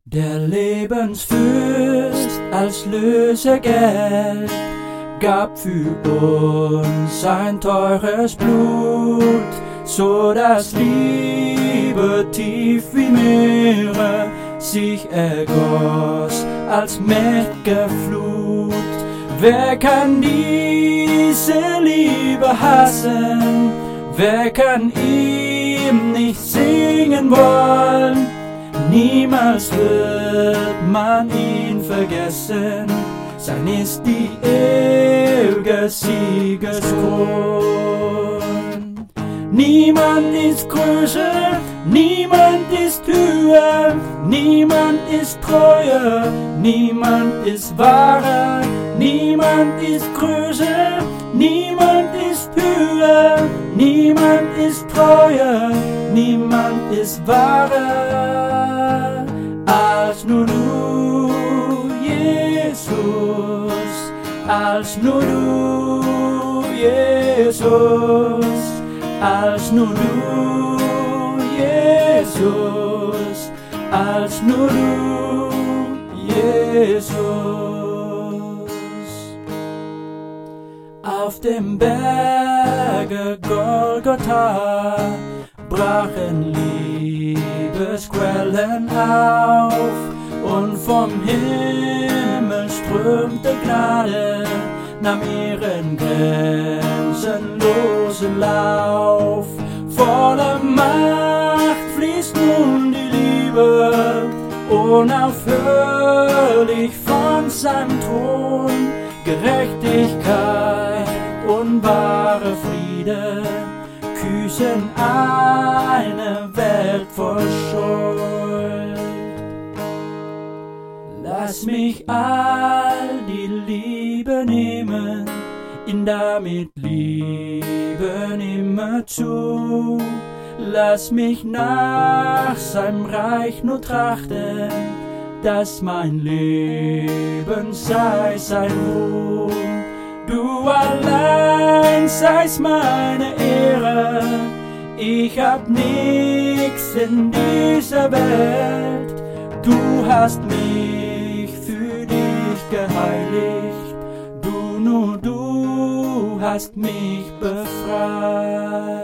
Der Lebensfürst als Lösegeld gab für uns sein teures Blut, so dass Liebe tief wie Meere sich ergoss als mächtige Flut. Wer kann diese Liebe hassen? Wer kann ihm nicht singen wollen? Niemals wird man ihn vergessen, sein ist die ewige Siegerskron. Niemand ist größer, niemand ist höher, niemand ist treuer, niemand ist wahrer, niemand ist größer, niemand ist höher, niemand ist treuer, niemand ist wahrer als nur du, Jesus, als nur du, Jesus, als nur du, Jesus, als nur du, Jesus. Auf dem Berge Golgotha brachen Liebesquellen auf und vom Himmel strömte Gnade, nahm ihren grenzenlosen Lauf. Voller Macht fließt nun die Liebe unaufhörlich von seinem Thron. Gerechtigkeit und wahre Friede küssen eine Welt voll Schuld. Lass mich all die Liebe nehmen, ihn damit lieben immerzu. Lass mich nach seinem Reich nur trachten, dass mein Leben sei sein Ruhm. Du allein seist meine Ehre, ich hab nix in dieser Welt. Du hast mich für dich geheiligt, nur du hast mich befreit.